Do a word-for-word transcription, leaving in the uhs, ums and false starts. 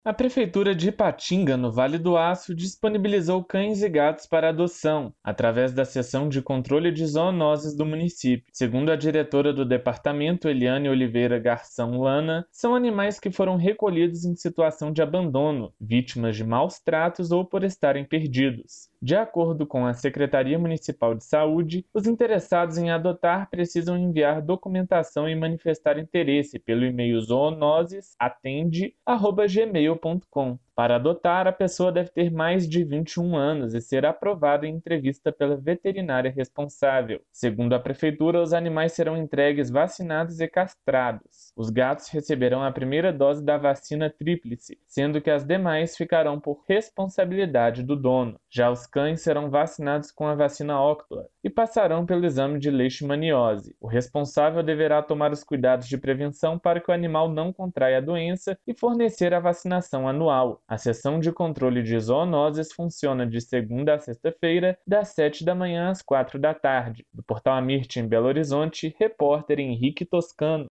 A Prefeitura de Ipatinga, no Vale do Aço, disponibilizou cães e gatos para adoção, através da Seção de Controle de Zoonoses do município. Segundo a diretora do departamento, Eliane Oliveira Garção Lana, são animais que foram recolhidos em situação de abandono, vítimas de maus tratos ou por estarem perdidos. De acordo com a Secretaria Municipal de Saúde, os interessados em adotar precisam enviar documentação e manifestar interesse pelo e-mail zoonoses atende arroba gmail ponto com. Para adotar, a pessoa deve ter mais de vinte e um anos e ser aprovada em entrevista pela veterinária responsável. Segundo a Prefeitura, os animais serão entregues vacinados e castrados. Os gatos receberão a primeira dose da vacina tríplice, sendo que as demais ficarão por responsabilidade do dono. Já os cães serão vacinados com a vacina Octor e passarão pelo exame de leishmaniose. O responsável deverá tomar os cuidados de prevenção para que o animal não contraia a doença e fornecer a vacinação anual. A seção de controle de zoonoses funciona de segunda a sexta-feira, das sete da manhã às quatro da tarde. Do Portal Amirte, em Belo Horizonte, repórter Henrique Toscano.